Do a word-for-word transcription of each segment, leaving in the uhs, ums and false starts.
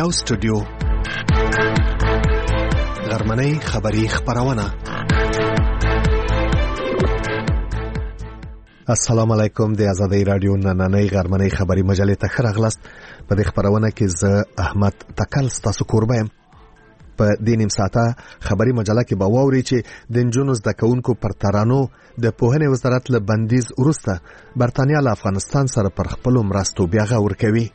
یو سټوډیو غرمنۍ خبری خبرونه. السلام علیکم. د آزادۍ رادیو نننۍ غرمنۍ خبری مجلې ته ښه راغلاست. په دې خبرونه کې زه احمد تکل ستاسو کوربه یم. په دې نیم ساعته خبری مجله کې به واورئ چې د نجونو زده کوونکو پر ترانو د پوهنې وزارت له بندیز وروسته برتانیا له افغانستان سره پر خپلو مرستو بیا غور کوي.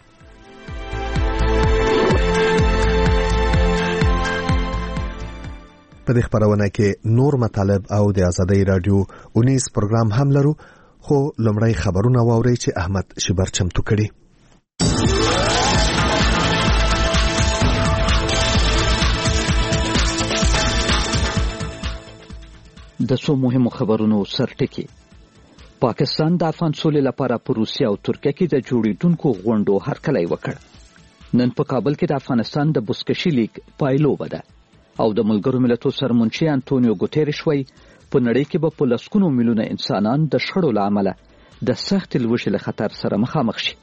په دې خبرونه کې نور مطالب او د آزادۍ رادیو اونیس پروګرام هم لرو، خو لومړی خبرونه واورئ چې احمد شبر چمتو کړي. د څو مهمو خبرونو سرټکی. پاکستان د افغان سولې لپاره په روسیه او ترکیه کې د جوړیدونکو غونډو هرکلی وکړ. نن په کابل کې د افغانستان د بزکشي لیگ پایلوبه ده او د ملګرو ملتونو سرمنشي انټونیو ګوتریش وایي په نړۍ کې به په لسګونو میلیونه انسانان د شخړو له امله د سخت لوږې له خطر سره مخامخ شي.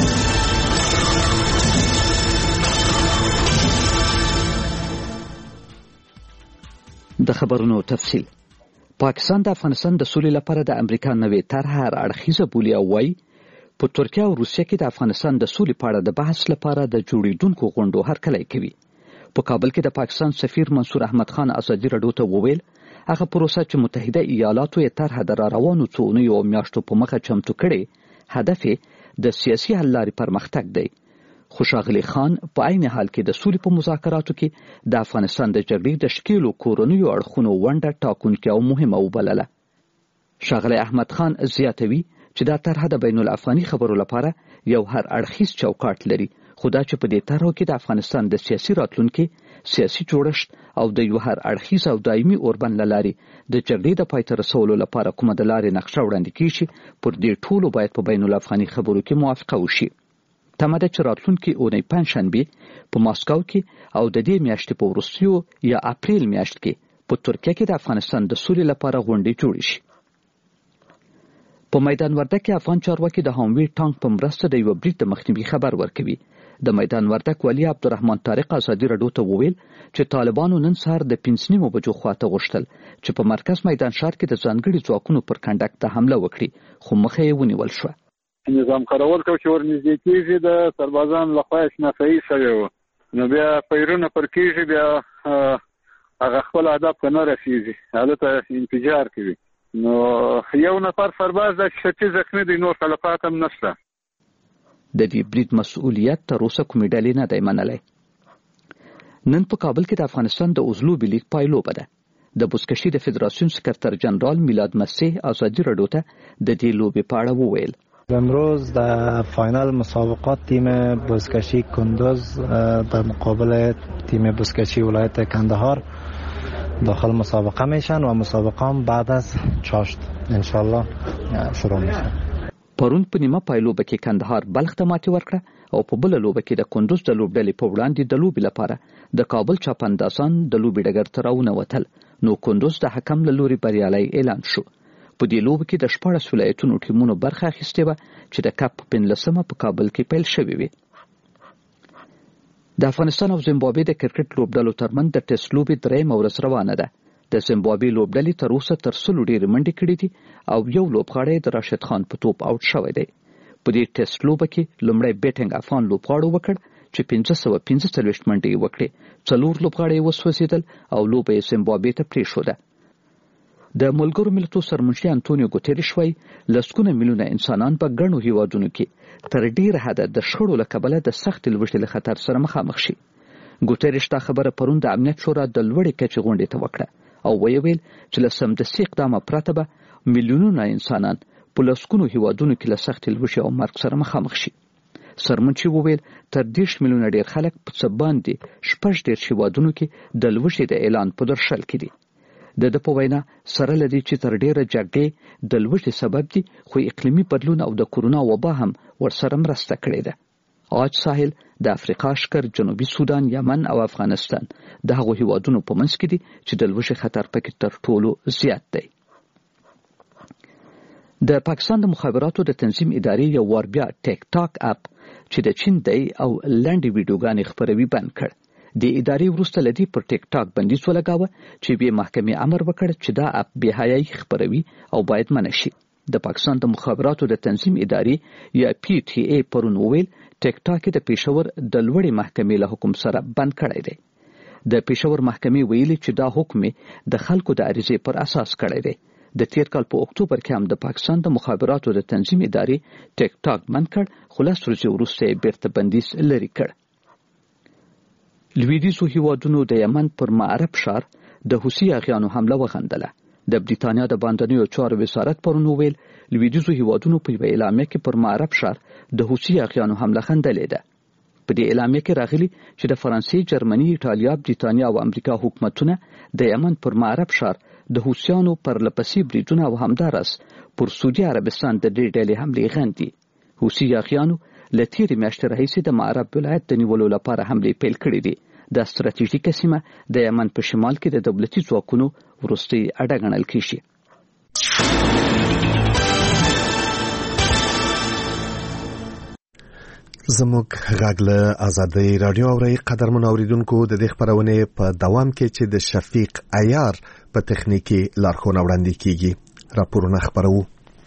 د خبرونو تفصیل. پاکستان د افغانستان د سولې لپاره د امریکا نوې طرح هر اړخیزه بولي او وایي په ترکیه او روسیه کې د افغانستان د سولې په اړه د بحث لپاره د جوړیدونکو غونډو هرکلی کوي. په کابل کې د پاکستان سفیر منصور احمد خان ازادي راډیو ته وویل هغه پروسه چې متحده ایالاتو یې طرح د راروانو څو اونیو او میاشتو په مخه چمتو کړې هدف یې د سیاسي حل لارې پرمختګ دی. خو ښاغلی خان په عین حال کې د سولې په مذاکراتو کې د افغانستان د جګړې د شکیلو کورنیو اړخونو ونډه ټاکونکې او مهمه وبلله. ښاغلی احمد خان زیاتوي چې دا طرحه د بین الافغاني خبرو لپاره یو هر اړخیز چوکاټ لري، خو دا چې په دې طرحو کې د افغانستان د سیاسي راتلونکي، سیاسي جوړښت او د یو هر اړخیز او دایمي اوربند له لارې د جګړې د پای ته رسولو لپاره کومه د لارې نقشه وړاندې کیږي پر دې ټولو باید په بین الافغاني خبرو کې موافقه وشي. تمه ده چې راتلونکي اونۍ پنجشنبه په ماسکو کې او د دې میاشتې په وروستیو یا اپریل میاشت کې په ترکیه کې د افغانستان د سولې لپاره غونډې جوړې شي. په میدان وردک کې افغان چارواکي د هاموي ټانک په مرسته د یو برید د مخنیوي خبر ورکوي. د میدان وردک والي عبدالرحمن طارق ازادي راډیو ته وویل چې طالبانو نن سهار د پنځه نیمو بجو خواته غوښتل چې په مرکز میدان ښار کې د ځانګړي ځواکونو پر کنډک ته حمله وکړي، خو مخه یې ونیول شوه. نظام کارول کو چې ورنږدې کېږي د سربازان لخوا شناسایي شوی و، نو بیا پیرونه پر کېږي، بیا هغه خپل هدف ته نه رسېږي، هلته انفجار کوي. نو یو نفر سرباز د شدید زخمي دی، نور خلفات هم نشته. د دې برید مسؤلیت تر اوسه کومې ډلې نه دی منلی. نن په کابل کې د افغانستان د اوزلوبې لیگ پایلوبه ده. د بزکشي د فدراسیون سکرتر جنرال میلاد مسیح ازادي راډیو ته د دې لوبې په اړه وویل. امروز در فاینال مسابقات تیم بزکشی کندوز در مقابل تیم بزکشی ولایت کندهار داخل مسابقه میشن و مسابقه هم بعد از چاشت انشالله شروع میشه. پرون په نیمه پایلوبه کې کندهار بلخ ته ماتې ورکړه او په بله لوبه کې د کندوز د لوبډلې په وړاندې د لوبې لپاره د کابل چاپندازان د لوبې ډګر ته راونوتل، نو کندوز د حکم له لوري بریالی اعلان شو. په دې لوبه کې د شپاړس ولایتونو ټیمونو برخه اخیستې وه چې د کپ په پنځلسمه په کابل کې پیل شوې وې. د افغانستان او زیمبابوې د کرکټ لوبډلو ترمنځ د ټیسټ لوبې درېیمه ورځ روانه ده. د زیمبابوې لوبډلې تر اوسه تر سلو ډېرې منډې کړې دي او یو لوبغاړی د راشد خان په توپ آوټ شوی دی. په دې ټیسټ لوبه کې لومړی بیټینګ افغان لوبغاړو وکړ چې پنځه سوه پنځه څلوېښت منډې یې وکړې، څلور لوبغاړي یې وسوځېدل او لوبه یې زیمبابوې ته پرېښوده. د ملګرو ملتونو سرمنشي انټونیو ګوتریش وایي لسګونه میلیونه انسانان په ګڼو هیوادونو کې تر ډېره حده د شخړو له کبله د سختې لوږې له خطر سره مخامخ شي. ګوتریش دا خبره پرون د امنیت شورا د لوړې کچې غونډې ته وکړه او ویې ویل چې له سمدستي اقدامه پرته به میلیونونه انسانان په لسګونو هیوادونو کې له سختې لوږې او مرګ سره مخامخ شي. سرمنشي وویل تر دېرش میلیونه ډېر خلک په څه باندې شپږ دېرش هیوادونو کې د لوږې د اعلان په درشل کې دي. د ده په وینا سره له دې چې تر ډېره جګړې د لوږې سبب دي، خو اقلیمي بدلون او د کورونا وبا هم ورسره مرسته کړې ده. عاج ساحل، د افریقا اشکر، جنوبي سودان، یمن او افغانستان د هغو هیوادونو په منځ کې دي چې د لوږې خطر پکې تر ټولو زیات دی. د پاکستان د مخابراتو د تنظیم ادارې یو وار بیا ټیک ټاک اپ چې د چین دی او لنډې ویډیوګانې خپروي بند کړ. د ادارې وروسته لدی پر ټیک ټاک بندیز ولګاوه چې به محکمې امر وکړ چې دا اپ بې حیايي خپروي او باید منع شي. د پاکستان د مخابراتو د تنظیم ادارې یا پی ټی ای پرون ویل ټیک ټاک د پېښور د لوړې محکمې له حکم سره بند کړی دی. د پېښور محکمې ویلي چې دا حکم د خلکو د عریضې پر اساس کړی دی. د تیر کال په اکتوبر کې هم د پاکستان د مخابراتو د تنظیم ادارې ټیک ټاک بند کړ، خو لس ورځې وروسته بیرته بندیز لرې کړ. لویدیځو هیوادونو د یمن پر معرب ښار د حوثي اغیانو حمله وغندله. د بریتانیا د باندنیو چارو وزارت پرون وویل لویدیځو هیوادونو په یوه اعلامیه کې پر معرب ښار د حوثي اغیانو حمله غندلې ده. په دې اعلامیه کې راغلي چې د فرانسې، جرمني، ایټالیا، بریتانیا او امریکا حکومتونه د یمن پر معرب ښار د حوثیانو پر لپسې بریدونه او همداراز پر سعودي عربستان د دې ډلې حملې غندي. حوثي اغیانو له تېرې میاشتې راهیسې د معرب ولایت د نیولو لپاره حملې پیل کړې دي. دا ستراتیژیکه سیمه د یمن په شمال کې د دولتي ځواکونو وروستۍ اډه ګڼل کېږي. زموږ غږ له آزادۍ رادیو اورئ. قدرمن اوریدونکو، د دې خبرونې په دوام کې چې د شفیق عیار په تخنیکی لارښوونه وړاندې کیږي راپورونه خبرو.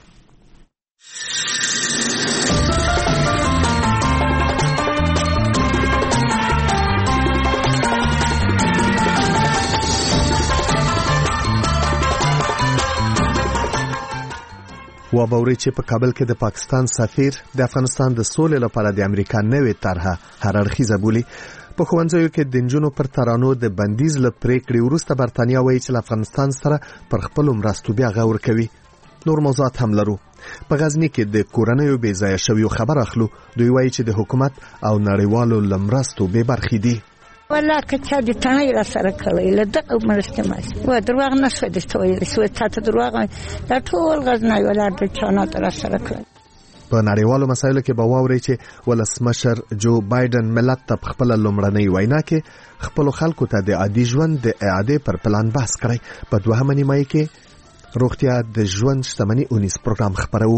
و باوري چې په کابل کې د پاکستان سفیر د افغانستان د سولې لپاره د امریکا نوې طرحه هر اړخیزه بولي. په ښوونځیو کې د نجونو پر ترانو د بندیز له پریکړې وروسته برتانیا وایي چې له افغانستان سره پر خپلو مرستو بیا غور کوي. نور موضوعات هم لرو. په غزني کې د کورنیو بې ځایه شویو خبر اخلو. دوی وایي چې د حکومت او نړیوالو له مرستو بې برخې دي. والله که چا د تڼۍ را سره کوي له دغه مرستې ماسي و درواغ نه شوی درته ویلی شوی تا ته درواغ دا ټول غزنی ولاړ د چانات را سره کوي. په نړیوالو مسایلو کې به واورئ چې ولسمشر جو بایدن ملت ته په خپله لومړنۍ وینا کې خپلو خلکو ته د عادي ژوند د اعادې پر پلان بحث کړی. په دوهمه نیمایي کې روغتیا د ژوند شتمني اونیز پروګرام خپروو.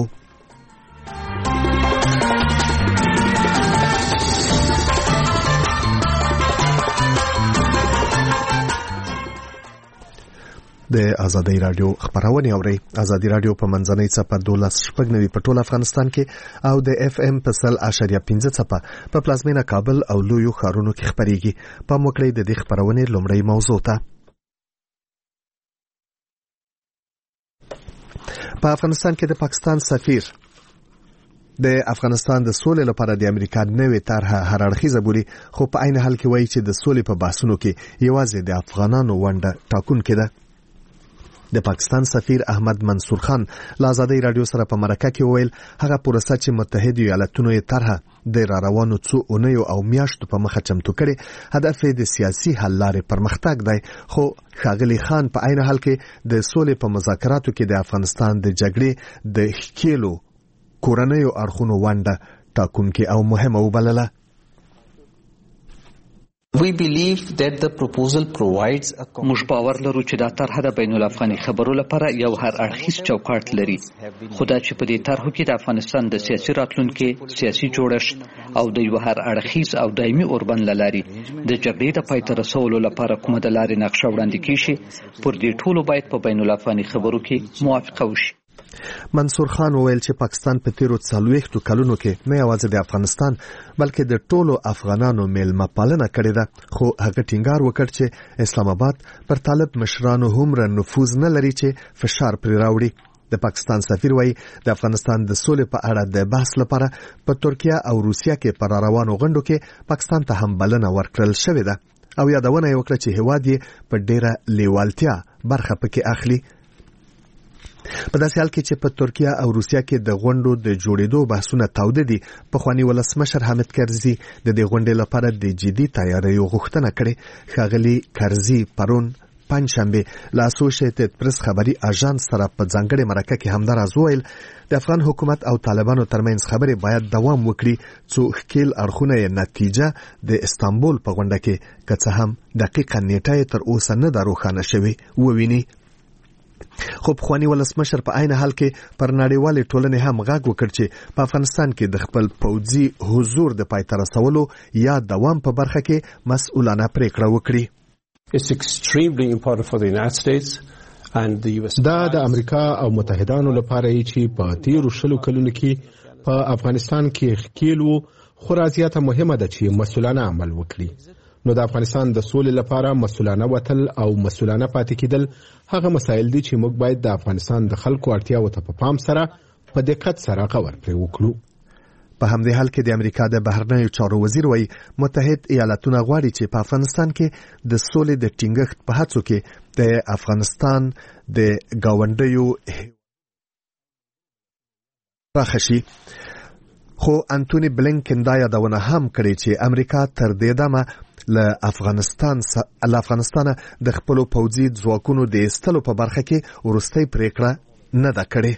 د آزادۍ رادیو خبرونه اوري. آزادۍ رادیو په منځنۍ څپه دولس شپږ نوي په ټول افغانستان کې او د اف ام په سل اشاریه پنځه څپه په پلازمینه کابل او لویو ښارونو کې خبريږي. په موکړې د دې خبرونه لومړی موضوع ته په افغانستان کې د پاکستان سفیر د افغانستان د سولې لپاره د امریکا نوې طرحه هر اړخیزه بولي، خو په عین حال کې وایي چې د سولې په بحثونو کې یوازې د افغانانو ونډه ټاکونکې ده. د پاکستان سفیر احمد منصور خان له آزادۍ رادیو سره په مرکه کې وویل هغه پروسه چې متحده ایالاتونو یې طرحه د را روانو څو اونیو او میاشتو په مخه چمتو کړي هدف یې د سیاسي حل لارې پرمختګ دی. خو ښاغلي خان په عین حال کې د سولې په مذاکراتو کې د افغانستان د جګړې د ښکېلو کورنیو اړخونو ونډه ټاکونکې او مهمه وبلله. We believe that the proposal provides a موږ باور لرو چې دا طرحه د بین الافغاني خبرو لپاره یو هر اړخیز چوکاټ لري. خو دا چې په دې طرحو کې د افغانستان د سیاسي راتلونکي، سیاسي جوړښت او د یو هر اړخیز او دایمي اوربند لاري د جګړې د پای ته رسولو لپاره کومه د لارې نقشه وړاندې کیږي پر دې ټولو باید په بین الافغاني خبرو کې موافقه وشي. منصور خان وویل چې پاکستان په تیرو څلوېښتو کلونو کې نه یوازې د افغانستان بلکې د ټولو افغانانو میلمه پالنه کړې ده. خو هغه ټینګار وکړ چې اسلام آباد پر طالب مشرانو هومره نفوذ نه لري چې فشار پرې راوړي. د پاکستان سفیر وایي د افغانستان د سولې په اړه د بحث لپاره په ترکیه او روسیه کې پر روانو غونډو کې پاکستان ته هم بلنه ورکړل شوې ده او یادونه یې وکړه چې هیواد یې په ډیره لیوالتیا برخه پکې اخلي. په داسې حال کې چې په ترکیه او روسیه کې د غونډو د جوړېدو بحثونه تاوده دي، پخوانی ولسمشر حامد کرزي د دې غونډې لپاره د جدي تیاریو غوښتنه کړې. ښاغلي کرزي پرون پنځشنبه له اسوسییټډ پریس خبري اژانس سره په ځانګړې مرکه کې همدا راز وویل د افغان حکومت او طالبانو ترمنځ خبرې باید دوام وکړي څو ښکیل اړخونه یې نتیجه د استانبول په غونډه کې که څه هم دقیقه نیټه یې تر اوسه نه ده روښانه شوې وویني. خو پخوانی ولسمشر په عین حال کې پر نړیوالې ټولنې هم غږ وکړ چې په افغانستان کې د خپل پوځي حضور د پای ته رسولو یا دوام په برخه کې مسؤلانه پریکړه وکړي. It's extremely important for the United States and the U S. دا د امریکا او متحدانو لپاره چې په تیرو شلو کلونو کې په افغانستان کې ښکیل خو راځيته مهمه ده چې مسؤلانه عمل وکړي. نو د افغانستان د سولې لپاره مسؤلانه وتل او مسؤلانه پاتې کېدل هغه مسایل دي چې موږ باید د افغانستان د خلکو اړتیاو ته په پام سره په دقت سره غور پرې وکړو. په همدې حال کې د امریکا د بهرنیو چارو وزیر وایي متحد ایالاتونه غواړي چې په افغانستان کې د سولې د ټینګښت په هڅو کې د افغانستان د گاونډیو راخشي. خو انټونی بلینکن دا یادونه هم کړې چې امریکا تر دې دمه له افغانستان له افغانستانه د خپل پوځي ځواکونو د ایستلو په برخه کې ورستۍ پریکړه نه ده کړې.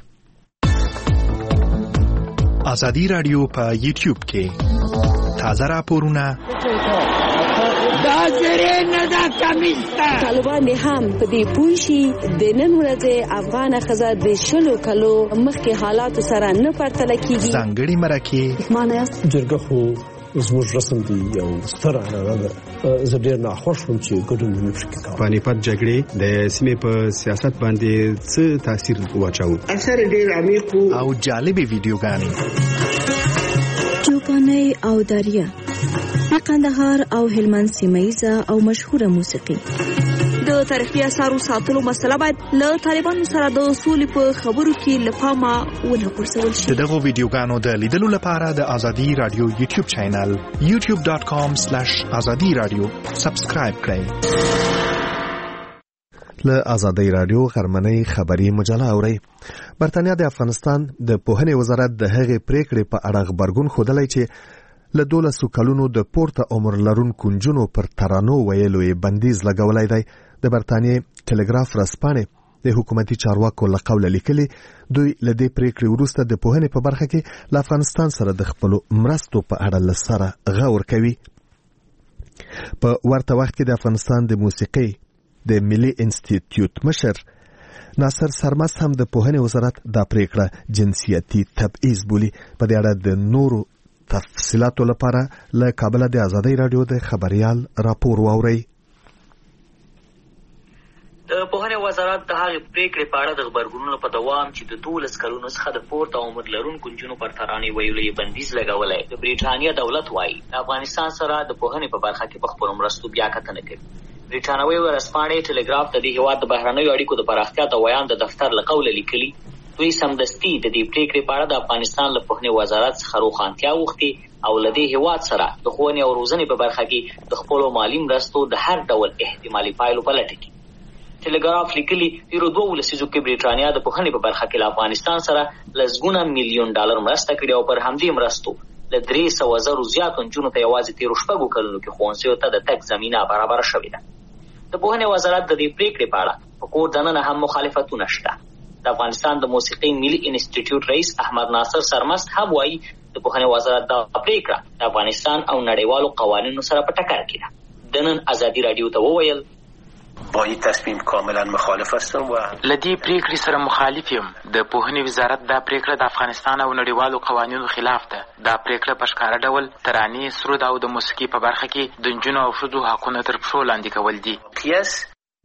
ازادي رادیو په یوټیوب کې تازه راپورونه دا زره نه دا کمیسته طالبان هم په دې پوښي د نن ورځې افغان خزه د شلو کلو مخکې حالات سره نه پرتل کیږي. ځانګړي مرکه معنی جرګه خو زموږ رسم دی یو ستر عنعنه ده. زه ډېر ناخوښ وم چې ګډون ونه شي کولی. پانیپت جګړې د سیمې په سیاست باندې څه تاثیر واچاوه؟ اثر ډېر عمیق او جالبې ویډیوګانې چوپانۍ او دریا د قندهار او هلمند سیمه‌ییزه او مشهوره موسیقي. د تاریخي اثارو ساتلو مسله باید له طالبانو سره د سولې په خبرو کې له پامه ونه غورځول شي. د دغو ویډیوګانو د لیدلو لپاره د ازادي رادیو یوټیوب چینل یوټیوب ډاټ کام سلیش ازادي رادیو سبسکرایب کړئ. له ازادي رادیو غرمنۍ خبري مجله اورئ. برتانیا د افغانستان د پوهنې وزارت د هغې پریکړې په اړه غبرګون ښودلی چې له دولسو کلونو د پورته عمر لرونکو نجونو پر ترانو ویلو یې بندیز لګولی دی. د برتانیې ټلګراف ورځپاڼې د حکومتي چارواکو له قوله لیکلي دوی له دې پریکړې وروسته د پوهنې په برخه کې له افغانستان سره د خپلو مرستو په اړه له سره غور کوي. په ورته وخت کې د افغانستان د موسیقي د ملي انسټیټیوټ مشر ناصر سرمست هم د پوهنې وزارت دا پریکړه جنسیتي تبعیض بولي. په دې اړه د نورو تفصیلاتو لپاره له کابل د ازادي رادیو د خبريال راپور واورئ. د پوهنې وزارت د هغې پریکړې په اړه د غبرګونونو په دوام چې د دولس کلونو څخه د پورته عمر لرونکو نجونو پر ترانې ویلو یې بندیز لګولی. د بریټانیا دولت وایي د افغانستان سره د پوهنې په برخه کې په خپلو مرستو بیا کتنه کوي. بریټانوي ورځپاڼې ټلګراف د دې هېواد د بهرنیو اړیکو د پراختیا د ویان د دفتر له قوله لیکلي دوی سمدستي د دې پریکړې په اړه د افغانستان له پوهنې وزارت څخه روښانتیا غوښتې او له دې هېواد سره د ښوونې او روزنې په برخه کې د خپلو مالي مرستو د هر ډول احتمالي پایلو په لټه کې. ټلګراف لیکلي تېرو دوو لسیزو کې بریټانیا د پوهنې په برخه کې له افغانستان سره لسګونه میلیون ډالر مرسته کړې او پر همدې مرستو له درې سوه زرو زیاتو نجونو ته یوازې تېرو شپږو کلونو کې ښوونځیو ته د تګ زمینه برابره شوې ده. د پوهنې وزارت د دې پریکړې په اړه په کور دننه هم مخالفتونه شته. د افغانستان د موسیقي ملي انسټیټیوټ رئیس احمد ناصر سرمست هم وایي د پوهنې وزارت دا پریکړه د افغانستان او نړیوالو قوانینو سره په ټکر کې ده. د نن ازادي رادیو ته وویل با این تصمیم کاملا مخالف هستم و لدی پریکړې سره مخالف یم. د پوهنې وزارت دا پریکړه د افغانستان او نړیوالو قوانینو خلاف ده. دا پریکړه په ښکاره ډول ترانې، سرود او د موسیقي په برخه کې د نجونو او ښځو حقونه تر پښو لاندې کول دي. قیاس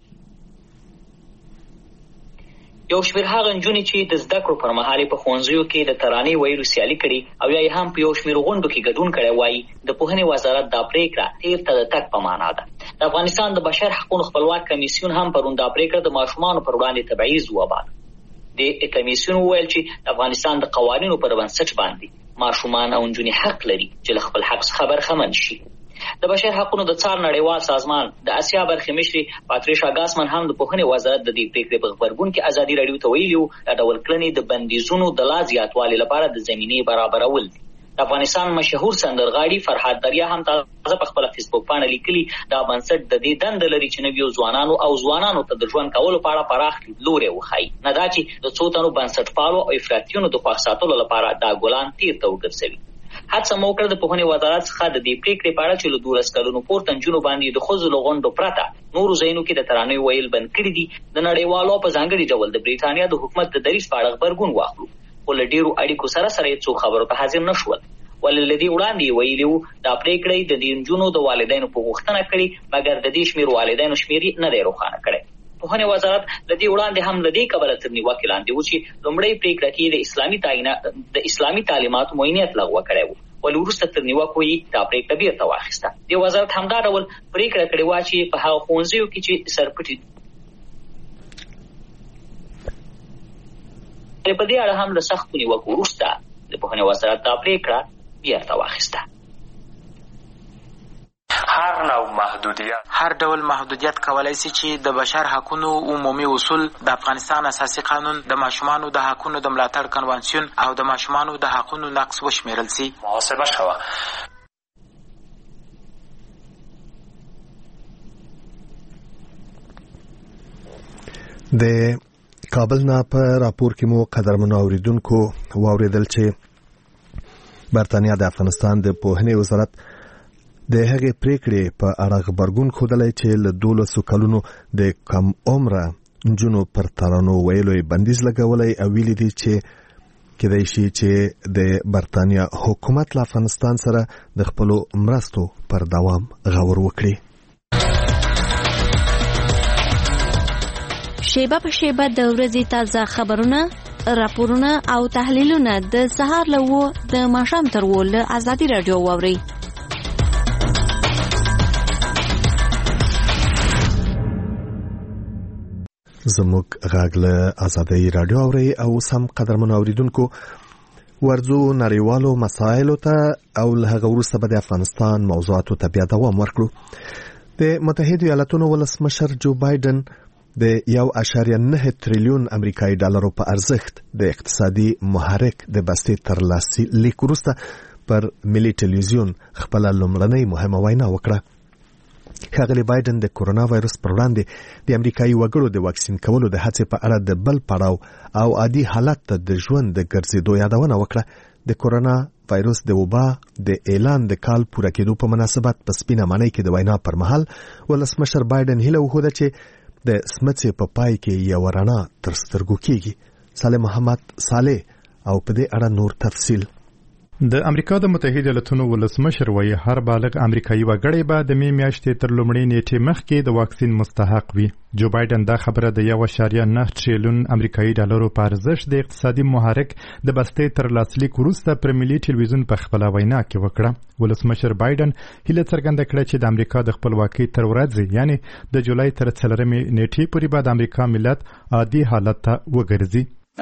یو شمېر هغه نجونې چې د زده کړو پر مهال په ښوونځیو کې د ترانې ویلو سیالي کړي او یا یې هم په یو شمېر غونډو کې ګډون کړی وایي د پوهنې وزارت دا پریکړه تیر ته د تګ په معنا ده. د افغانستان د بشر حقوقو خپلواک کمیسیون هم پرون دا پریکړه د ماشومانو پر وړاندې تبعیض وباله. د کمیسیون وویل چې د افغانستان د قوانینو پر بنسټ باندې ماشومان او نجونې حق لري چې له خپل حق څخه برخمن شي. د بشر حقوقو د څار نړیوال سازمان د اسیا برخې مشري پاتریشا ګاسمن هم د پوهنې وزارت د دې پریکړې په غبرګون کې ازادي رادیو ته ویلي وو دا ډول کړنې د بندیزونو د لا زیاتوالي لپاره د زمینې برابرول دي. د افغانستان مشهور سندرغاړي فرحات دریا هم تازه په خپله فیسبوک پاڼه لیکلي دا بنسټ د دې دنده لري چې نویو ځوانانو او ځوانانو ته د ژوند کولو په اړه پراخ لیدلوری وښایي، نه دا چې د څو تنو بنسټپالو او افراطیونو د خوښ ساتلو لپاره دا ګلان تیر ته وګرځوي. هڅه مو وکړه د پوهنې وزارت څخه د دې پریکړې په اړه چې له دولس کلونو پورته نجونو باندې د ښځو له غونډو پرته نورو ځایونو کې د ترانې ویل بند کړي دي د نړیوالو په ځانګړي ډول د بریټانیا د حکومت د دریځ په اړه غبرګون واخلو خو له ډېرو اړیکو سره سره یې څو خبرو ته حاضر نه شول ولې له دې وړاندې ویلي وو دا پریکړې د دې نجونو د والدینو په غوښتنه کړې مګر د دې شمېر والدینو شمېر نه دی روښانه کړی پوهنې وزارت له دې وړاندې هم له دې کبله تر نیوکې لاندې و چې لومړۍ پریکړه کې د اسلامي تعینه د اسلامي تعلیماتو معینیت لغوه کړی و ولې وروسته تر نیوکو یې دا پریکړه بیرته واخیسته دې وزارت همدا ډول پریکړه کړې وه چې په هغه ښوونځیو کې چې سرپټي په دې اړه هم له سختو نیوکو وروسته د پوهنې وزارت دا پریکړه بیرته واخیسته هر نوع محدودیت هر ډول محدودیت کولای شي چې د بشر حقوقو عمومي اصول د افغانستان اساسي قانون د ماشومانو د حقوقو د ملاتړ کنوانسیون او د ماشومانو د حقوقو نقض وشمیرل شي محاسبه شوه د کابل نه په راپور کې مو قدرمنو اوریدونکو واوریدل چې برتانیا د افغانستان د پوهنې وزارت د هغې پریکړې په اړه غبرګون ښودلی چې له دولسو کلونو د کم عمره نجونو پر ترانو ویلو یې بندیز لګولی او ویلي دي چې کېدای شي چې د برتانیا حکومت له افغانستان سره د خپلو مرستو پر دوام غور وکړي. شیبه په شیبه د ورځې تازه خبرونه، راپورونه او تحلیلونه د سهار له وو د ماښام تر وو له ازادي راډیو واورئ. زموږ غږ له ازادي راډیو اورئ او سم قدرمنو اوریدونکو ورځو نړیوالو مسایلو ته او له هغه وروسته به د افغانستان موضوعاتو ته بیا دوام ورکړو. د متحده ایالاتونو ولسمشر جو بایدن د یو اشاریه نه تریلیون امریکایي ډالرو په ارزښت د اقتصادي محرک د بستې ترلاسي لیک وروسته پر ملي ټلویزیون خپل لومړنۍ مهمه وینا وکړه. ښاغلی بایدن د کورونا وایرس پر وړاندې د امریکایي وګړو د واکسین کولو د هڅې په اړه د بل پړاو او عادي حالت ته د ژوند د ګرځېدو یادونه وکړه. د کورونا وایرس د وبا د اعلان د کال پوره کېدو په مناسبت په سپینه ماڼۍ کې د وینا پر مهال ولسمشر بایدن هیله وښوده چې د سمڅې په پای کې یو رڼا تر سترګو کېږي. صالح محمد صالح او په دې اړه نور تفصیل. د امریکا د متحده ایالاتونو ولسمشر وایي هر بالغ امریکایي وګړی به د می میاشتې تر لومړۍ نیټې مخکې د واکسین مستحق وي. جو بایدن دا خبره د یو اشاریه نه تریلیون امریکایي ډالرو په ارزښت د اقتصادي محرک د بستې تر لاسلیک وروسته پر ملي ټلویزیون په خپله وینا کې وکړه. ولسمشر بایدن هیله څرګنده کړه چې د امریکا د خپلواکۍ تر ورځې یعنی د جولای تر څلورمې نیټې پورې به د امریکا ملت عادي حالت ته وګرځي.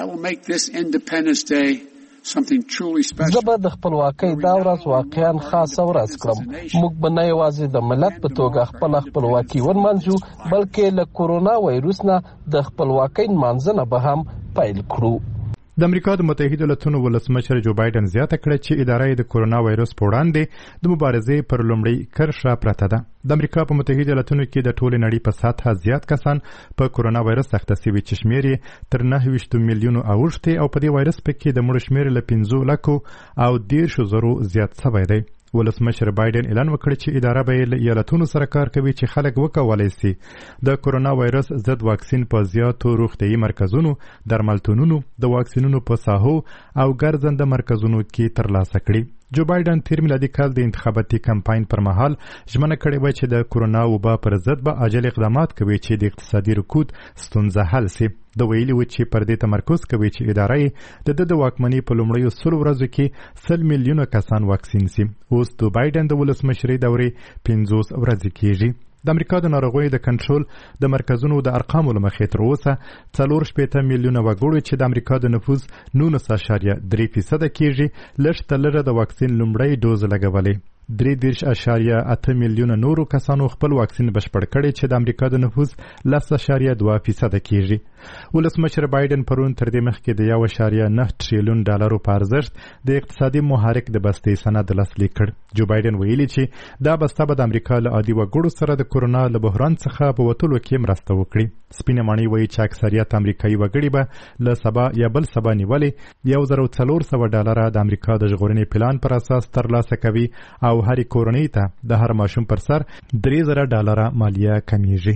زه به د خپلواکۍ دا ورځ واقعا خاصه ورځ کړم. موږ به نه یوازې د ملت په توګه خپله خپلواکي ونمانځو بلکې له کورونا وایرس نه د خپلواکۍ نمانځنه به هم پیل کړو. د امریکا د متحده ایالاتونو ولسمشر جو بایدن زیاته کړه چې اداره د کورونا وایرس په وړاندې د مبارزې پر لومړۍ کرښه پرته ده. د امریکا په متحده ایالاتونو کې د ټولې نړۍ په سطحه زیات کسان په کورونا وایرس اخته شوي چې شمېر یې تر نهه ویشت میلیونو اوښتی او په دې وایرس پکې د مړو شمېر له پنځو لکو او دېرشو زرو زیات شوی دی. ولسمشر بایدن اعلان وکړ چې اداره به له ایالتونو سره کار کوي چې خلک وکولای شي د کورونا وایرس ضد واکسین په زیاتو روغتیايي مرکزونو، درملتونونو، د واکسینونو په ساحو او ګرځنده مرکزونو کې ترلاسه کړي. جو بایدن تیر میلادي کال د انتخاباتي کمپاین پر مهال ژمنه کړې وه چې د کورونا وبا پر ضد به عاجل اقدامات کوي چې د اقتصادي رکود ستونزه حل شي. د ویلي و چې پر دې تمرکز کوي چې اداره یې د ده د واکمنۍ په لومړیو سلو ورځو کې سل میلیونه کسان واکسین شي. اوس د بایدن د ولسمشرۍ دورې پنځوس ورځې کېږي. د امریکا د ناروغیو د کنټرول د مرکزونو د ارقامو له مخې تر اوسه څلور شپېته میلیونه وګړو چې د امریکا د نفوس نولس اشاریه درې فیصده کېږي لږ تر لږه د واکسین لومړی ډوز لګولې. درې دېرش اعشاریه اته میلیونه نورو کسانو خپل واکسین بشپړ کړی چې د امریکا د نفوس لس اعشاریه دوه فیصده کیږي. ولسمشر بایدن پرون تر دې مخکې د یو اعشاریه نه تریلیون ډالرو په ارزښت د اقتصادي محرک د بستې سند لاسلیک کړ. جو بایدن ویلي چې دا بسته به د امریکا له عادي وګړو سره د کورونا له بحران څخه په وتلو کې مرسته وکړي. سپینه ماڼۍ وایي چې اکثریت امریکایي وګړي به له سبا یا بل سبا نیولې یو زر څلور سوه ډالره د امریکا د ژغورنې پلان پر اساس ترلاسه کوي او هرې کورنۍ ته د هر ماشوم پر سر درې زره ډالره مالیه کمیږي.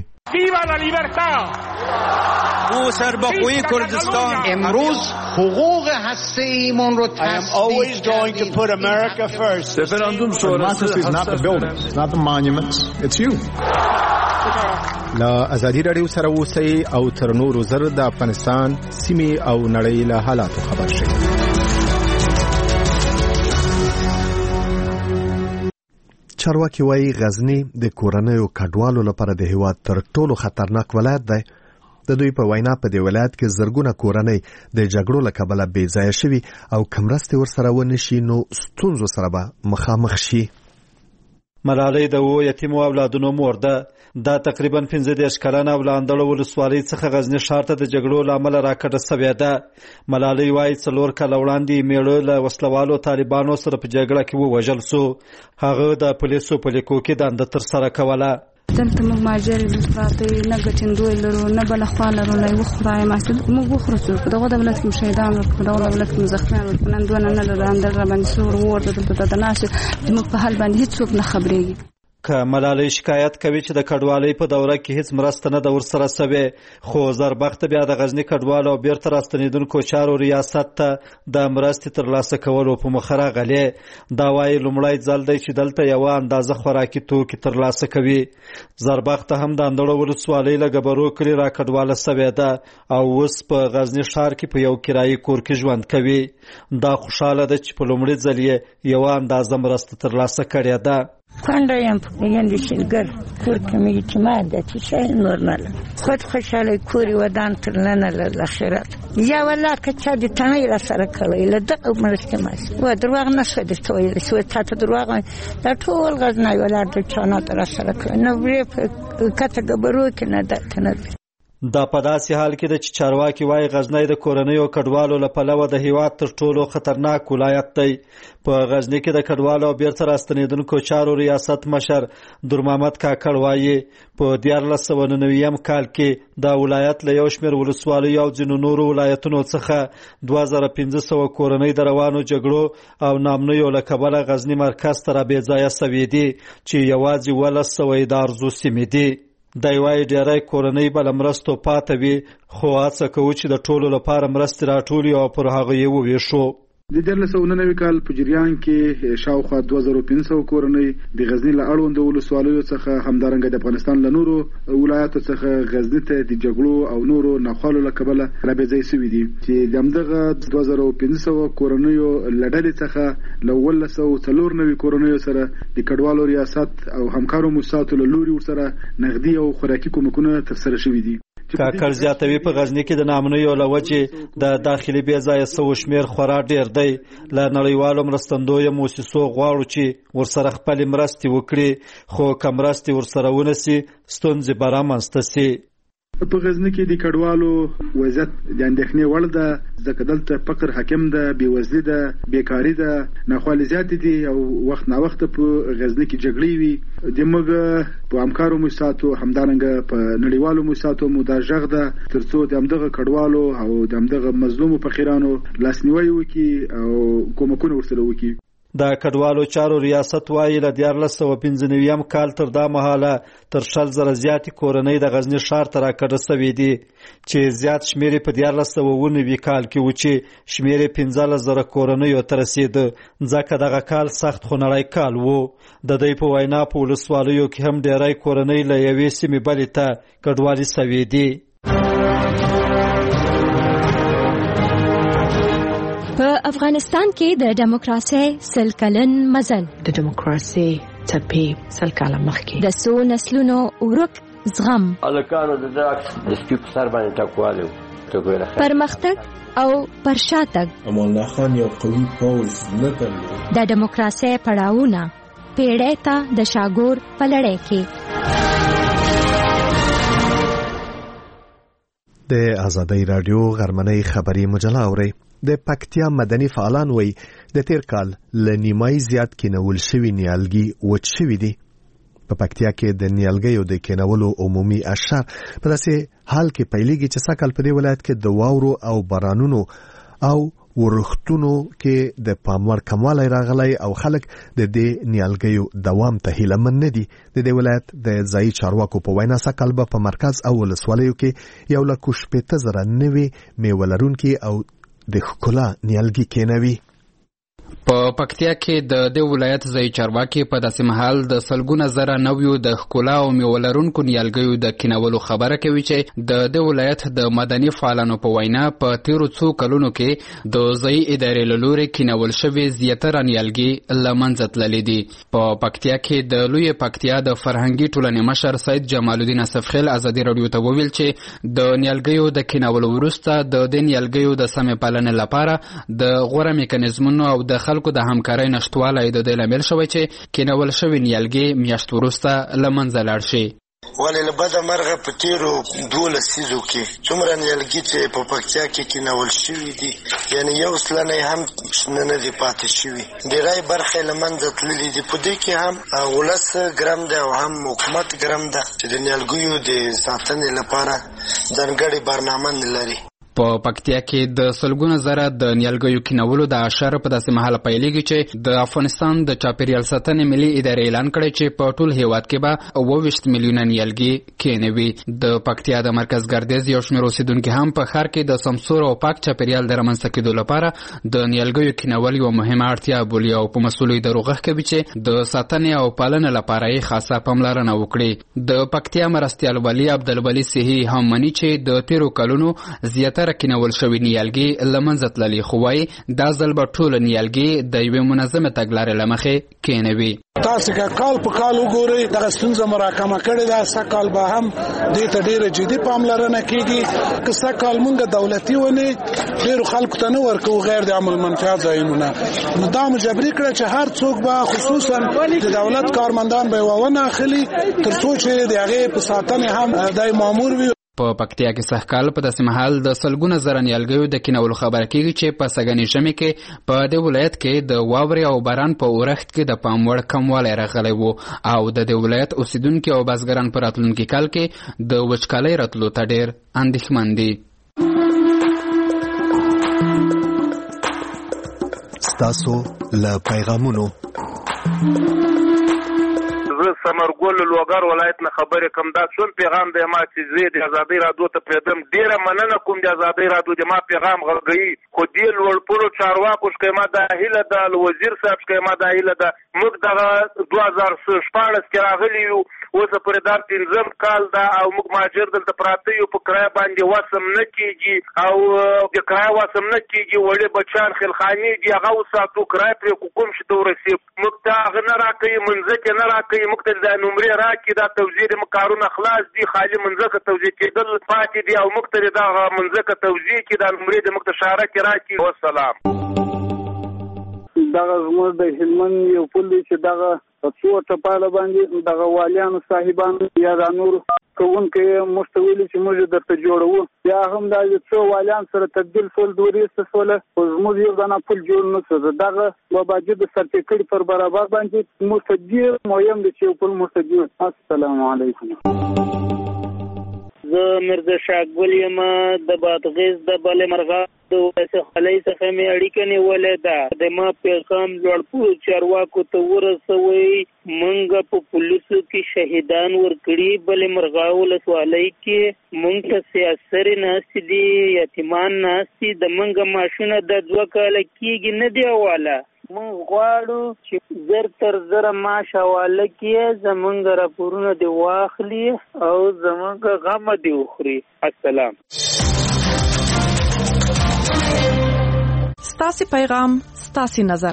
او سرباخوی کردستان امروز حقوق هسته‌ایمون رو تثبیت کردیم. Referendum sonrası is not the buildings, it's not the monuments, it's you. لا ازادي رادیو سره اوسئ او تر نورو زر د افغانستان سیمې او نړۍ له حالاتو خبر شئ. چارواکي وایي غزني د کورنیو کډوالو لپاره د هیواد تر ټولو خطرناک ولایت دی. د دوی په وینا په دې ولایت کې زرګونه کورنۍ د جګړو له کبله بې ځایه شوي او که مرستې ورسره ونه شي نو ستونزو سره به مخامخ شي. ملالۍ د اوو یتیمو اولادونو مور ده. دا تقریبا پنځه دېرش کلنه او له اندړو ولسوالۍ څخه غزني ښار ته د جګړو له امله راکډه سوې ده. ملالۍ وایي څلور کاله وړاندې میړه له وسلوالو طالبانو سره په جګړه کې ووژل سو. هغه د پولیسو په لیکو کې دنده ترسره کوله. دلته موږ ماجرې پراته نه ګټندوی لرو نه بله خوا لرو نه یوه خدای ماسل موږ وخورو څوک په دغه دولت کې شهیدان ورکړو په دغه دولت کې زخمیان ورکړو نن دونه نه لرو اندر را باندې سور ورته دلته د ناست زموږ په حال باندې هېڅوک نه خبرېږي. که ملالۍ شکایت کوي چې د کډوالۍ په دوره کې هیڅ مرسته نه ده ورسره سوې، خو زربخته بیا د غزني کډوالو او بیرته راستنېدونکو چارو ریاست ته د مرستې ترلاسه کولو په مخه راغلې. دا وایي لومړی ځل دی چې دلته یوه اندازه خوراکي توکي ترلاسه کوي. زربخته هم د اندړو ولسوالۍ له ګبرو کلي را کډواله سوې ده او اوس په غزني ښار کې په یو کرایي کور کې ژوند کوي. دا خوشحاله ده چې په لومړي ځل یې یوه اندازه مرسته ترلاسه کړې ده. کنده یم پوینده شلگر کور که می اعتماد ده چی شای نورمال خود خوشحاله کوری ودان ترلنه لخیرات یا والا که چا دی تنهی را سر کلوی لدق مرسته ماست و درواغ نشده تویلی سوی تا تا درواغ در طول غزنای ولار در چانات را سر کلوی نوری کتا گبرو که نده تنده. دا په داسې حال کې ده چې چارواکي وایي غزنی د کورنیو کډوالو له پلوه د هیواد تر ټولو خطرناک ولایت دی. په غزني کې د کډوالو او بیرته راستنېدونکو چارو ریاست مشر درمحمد کاکړ وایي په دیارلس سوه نهه نوي کال کې دا ولایت له یو شمېر ولسوالیو او ځینو نورو ولایتونو څخه دوه زره پنځه سوه کورنۍ د روانو جګړو او ناامنیو له کبله غزني مرکز ته را بې ځایه سوي دي چې یوازې اوولس سوه یې د ارزو سیمې دي. دی وایي ډېری کورنۍ به له مرستو پاته وي، خو هڅه کوو چې د ټولو لپاره مرستې راټولي او پر هغه یې وویشو. د دیارلس سوه نهه نوي کال په جریان کې شاوخوا دوه زره پنځه سوه کورنۍ د غزني له اړوندو ولسوالیو څخه همدارنګه د افغانستان له نورو ولایاتو څخه غزني ته د جګړو او نورو ناخوالو له کبله رابېځای سوي دي چې د همدغه دوه زره پنځه سوه کورنیو له ډلې څخه له اوولس سوه څلور نوي کورنیو سره د کډوالو ریاست او همکارو موسساتو له لوري ورسره نغدي او خوراکي کومکونه ترسره شوي دي. کاکړ زیاتوي په غزني کې د ناامنیو له وجې د داخلي بې ځایه سوو شمېر خورا ډېر دی. له نړیوالو مرستندویه موسسو غواړو چې ورسره خپلې مرستې وکړي، خو که مرستې ورسره ونه سي ستونزې به رامنځته سي. په غزني کې د کډوالو وضعیت د اندېښنې وړ ده، ځکه دلته فقر حاکم ده، بېوزلي ده، بیکاري ده، ناخوالې زیاتې دي او وخت ناوخته په غزني کې جګړې وي. د موږ په همکارو موسساتو همدارنګه په نړیوالو موسساتو مو دا غږ ده تر څو د همدغه کډوالو او د همدغه مظلومو فقیرانو لاسنیوی وکړي او کومکونه ورسره وکړي. د کډوالو چارو ریاست وایي له دیارلس سوه پنځه نوي کال تر دا مهاله تر شل زره زیاتې کورنۍ د غزني ښار ته راکډه سوي دي چې زیات شمېر یې په دیارلس سوه اووه نوي کال کې و چې شمېر یې پنځلس زره کورنیو ته رسېده، ځکه دغه کال سخت خونړی کال و. د دوی په وینا په ولسوالیو کې هم ډېری کورنۍ له یوې سیمې بلې ته کډوالي سوي دي. په افغانستان کې د دیموکراسۍ سل کلن مزل د دیموکراسۍ څپې سل کاله مخکې د څو نسلونو ورک زغم الکانو د داکس د سپي په سر باندې ټکوالی پرمختګ او پرشاتګ امان الله خان یو قوي پوځ نه درلود. د دیموکراسۍ پړاوونه پیړۍ ته د شاګور په لړۍ کې. د آزادۍ رادیو غرمنۍ خبری مجله اوري. د پکتیا مدني فعالان وایي د تیر کال ل نیمای زیات کینول شوی نیالګي وچ شوی دي. په پکتیا کې د نیالګیو د کینولو عمومي اشر په داسې حال کې پیلېږي چې سږ کال په دې ولایت کې د واورو او بارانونو او ورښتونو کې د پاموړ کموالی راغلی او خلک د دې نیالګیو دوام ته هیله من نه دي. د دې ولایت د ځایي چارواکو په وینا سږ کال به په مرکز او ولسوالیو کې یو لک شپېته زره نوي میوه لرونکي او د ښکلا نیالګي کینوي. په پکتیا کې د دې ولایت ځای چارواکي په داسې مهال د سلګونه زره نویو د ښکلا او میوه لرونکو نیالګیو د کینولو خبره کوي چې د دې ولایت د مدني فعالانو په وینا په تیرو څو کلونو کې د ځای ادارې له لورې کینول شوي زیاتره نیالګي له منځه تللي دي. په پکتیا کې د لوی پکتیا د فرهنګي ټولنې مشر سید جمال الدین اسفخیل ازادي راډیو ته وویل چې د نیالګیو د کینولو وروسته د دې نیالګیو د سمې پالنې لپاره د غوره میکانیزمونو او د خلکو د همکارۍ نشتوالی د دې لامل شوی چې کینول شوي نیالګي میاشت وروسته له منځه لاړ شي. ولې له بده مرغه په تیرو دولس څیزو کې څومره نیالګي چې په پکتیا کې کینول شوي دي یعنې یو سلنه هم شنه نه دي پاتې شوي. ډېری برخې له منځه تللي دي. په دې کې هم ولس ګرم دی او هم حکومت ګرم ده چې د نیالګیو د ساتنې لپاره ځانګړې برنامه نه لري. په پکتیا کې د سلګونه زره د نیالګیو کینولو د اشر په داسې مهال پیلېږي چې د افغانستان د چاپیریال ساتنې ملي ادارې اعلان کړی چې په ټول هیواد کې به اووه ویشت میلیونه نیالګي کینوي. د پکتیا د مرکز ګردیز یو شمېر اوسیدونکي هم په ښار کې د سمسور او پاک چاپیریال د رامنځته کېدو لپاره د نیالګیو کینول یوه مهمه اړتیا بولي او په مسؤلو ادارو غږ کوي چې د ساتنې او پالنې لپاره یې خاصه پاملرنه وکړي. د پکتیا مرستیال والي عبدالولي صحي هم مني چې د تیرو کلونو زیاتره کینول شوي نیالګي له منځه تللي، خو وایي دا ځل به ټول نیالګي د یوې منظمې تګلارې له مخې کینوي. تاسو که کال په کال وګورئ دغه ستونزه مراکمه کړې ده. سږ کال به هم دې ته ډېره جدي پاملرنه کېږي. که سږ کال مونږ دولتي ونې ډېرو خلکو ته نه ورکوو غیر د عمل منفعه ځایونه، نو دا مجبري کړه چې هر څوک به خصوصا د دولت کارمندان به یوه ونه اخلي تر څو چې د هغې په ساتنې هم دی مامور وي. په پکتیا کې سږ کال په داسې مهال د سلګونه زره نیالګیو د کینولو خبره کېږي چې په سږني ژمي کې په دې ولایت کې د واورې او باران په اورښت کې د پام وړ کموالی راغلی و او د دې ولایت اوسیدونکي او بزګران په راتلونکي کال کې د وچکالۍ راتلو ته ډېر اندېښمن دي. ستاسو له پیغامونو سمرګل لوګر ولایت نه خبرې کوم. دا څون پیغام دی ما چې زه د آزادۍ راډیو ته پرېږدم. ډېره مننه کوم د آزادۍ راډیو د ما پیغام غږوي، خو دې لوړپوړو چارواکو څخه ما دا هیله ده، له وزیر صاحب څخه ما دا هیله ده. موږ دغه دوه هزار شپاړس کې راغلي یو، اوس پورې دا پنځم کال ده او موږ مهاجر دلته پراته یو. په کرایه باندې وسم نه کېږي او د کرایه وسم نه کېږي. وړې بچیان خیلخانې دي، هغه وساتو کرایه پرې کوم شي ته ورسېږي. موږ ته هغه نه راکوي، منځکې نه راکوي. موږ ته دا نمرې راکړي، دا توزیع د کارونه خلاص دي، خالي منځکه توزیع کېدل پاتې دي او موږ ته دغه منځکه توزیع کړي، دا نمرې د موږ ته شاره کې راکړي. والسلام. دغه زموږ د هلمند یو پل دی چې دغه څو ټپاله باندې دغه والیانو صاحبانو یا د نور کوونکي موږ ته ویلي چې موږ درته جوړوو، بیا هم دا څو والیان سره تبدیل شول، دوه ریسته شوله، خو زموږ یو دانه پل جوړ نه شو. دغه وباجد سرتیکړي پر برابر باندې موږ ته ډېر مهم دی چې یو پل موږ ته جوړ. السلام علیکم. زه مرزا شاګل یم د بادغیس د بلې مرغاب د وسه خلۍ څخه مې اړیکه نیولې ده. د ما پیغام لوړپوړو چارواکو ته ورسوئ. موږ په پولیسو کې شهیدان ورکړي، بلې مرغاب ولسوالۍ کې موږ ته سیاسرې ناستې دي، یتیمان ناستې. د موږ ماشونه د دوه کاله کېږي نه دی حواله. موږ غواړو چې زر تر زره معاش حواله کړي، زموږ راپورونه دې واخلي او زموږ غم دې وخوري. السلام. ستاسې پیغام ستاسې نظر.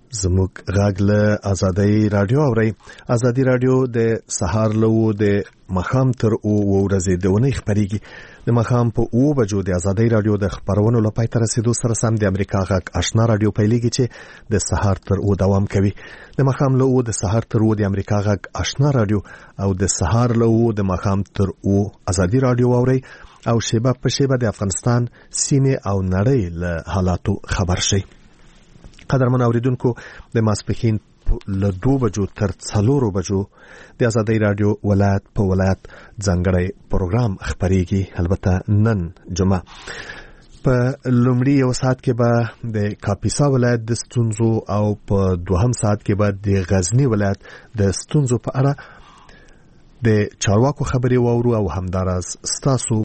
زموږ غږ له ازادي رادیو اوري. ازادي رادیو د سهار له د مخام تر او ورځې د ونې خبريږي. د مخام په او بجو د ازادي رادیو د خبرونو لپاره تر رسیدو سره سم د امریکا غږ آشنا رادیو پیلېږي چې د سهار تر او دوام کوي. د مخام له او د سهار تر او د امریکا غږ آشنا رادیو او د سهار له او د مخام تر او ازادي رادیو اوري او شیبه په شیبه د افغانستان سیمه او نړۍ له حالاتو خبر شي. قدرمن اوریدونکو د ماسپخین له دو بجو تر څلورو بجو د ازادي رادیو ولایت په ولایت ځانګړی پروګرام خبريږي. البته نن جمعه په لومړي یو ساعت کې به د کاپیسا ولایت د ستونزو او په دوهم ساعت کې به د غزنی ولایت د ستونزو په اړه د چارواکو خبري واورو او همدارس ستاسو